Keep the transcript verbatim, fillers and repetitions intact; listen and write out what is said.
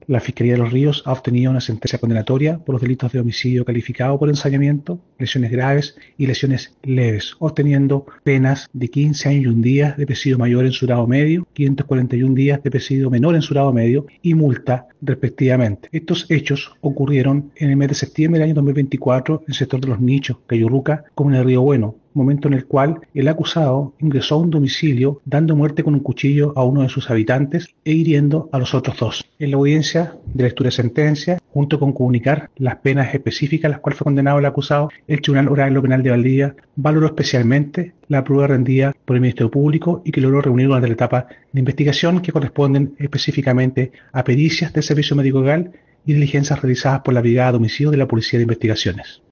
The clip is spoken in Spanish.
La Fiscalía de Los Ríos ha obtenido una sentencia condenatoria por los delitos de homicidio calificado por ensañamiento, lesiones graves y lesiones leves, obteniendo penas de quince años y un día de presidio mayor en su grado medio, quinientos cuarenta y un días de presidio menor en su grado medio y multa respectivamente. Estos hechos ocurrieron en el mes de septiembre del año dos mil veinticuatro en el sector de Los Nichos, Cayurruca, comuna de Río Bueno, momento en el cual el acusado ingresó a un domicilio dando muerte con un cuchillo a uno de sus habitantes e hiriendo a los otros dos. En la audiencia de lectura de sentencia, junto con comunicar las penas específicas a las cuales fue condenado el acusado, el Tribunal Oral en lo Penal de Valdivia valoró especialmente la prueba rendida por el Ministerio Público y que logró reunir durante la etapa de investigación que corresponden específicamente a pericias del Servicio Médico Legal y diligencias realizadas por la Brigada de Homicidios de la Policía de Investigaciones.